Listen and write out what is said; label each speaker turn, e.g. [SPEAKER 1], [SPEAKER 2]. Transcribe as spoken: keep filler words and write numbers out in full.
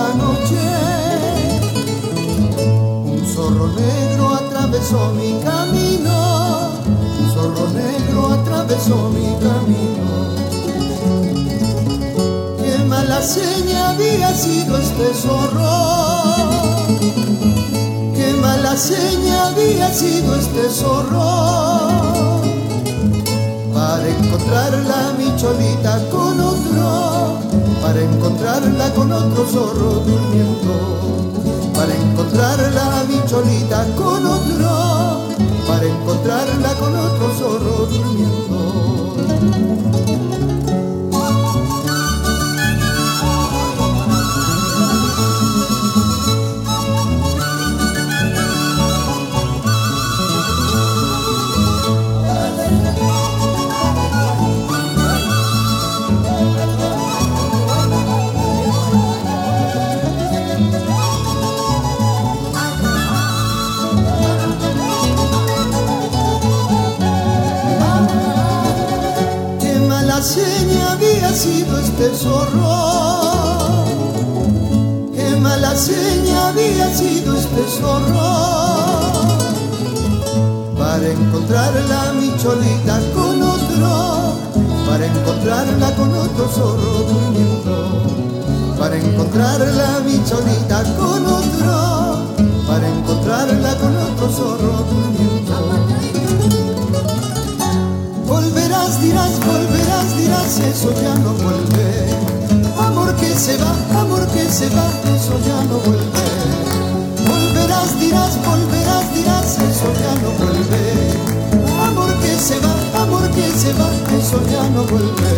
[SPEAKER 1] la noche. Un zorro negro atravesó mi camino, un zorro negro atravesó mi camino. Qué mala seña había sido este zorro, qué mala seña había sido este zorro. Para encontrarla mi cholita con otro, para encontrarla con otro zorro durmiendo, para encontrarla mi cholita con otro, para encontrarla con otro zorro durmiendo. Qué mala seña había sido este zorro, qué mala seña había sido este zorro. Para encontrarla mi cholita con otro, para encontrarla con otro zorro durmiendo, para encontrarla mi cholita con otro, para encontrarla con otro zorro durmiendo. Volverás, dirás, volverás, dirás, eso ya no vuelve. Amor que se va, amor que se va, eso ya no vuelve. Volverás, dirás, volverás, dirás, eso ya no vuelve. Amor que se va, amor que se va, eso ya no vuelve.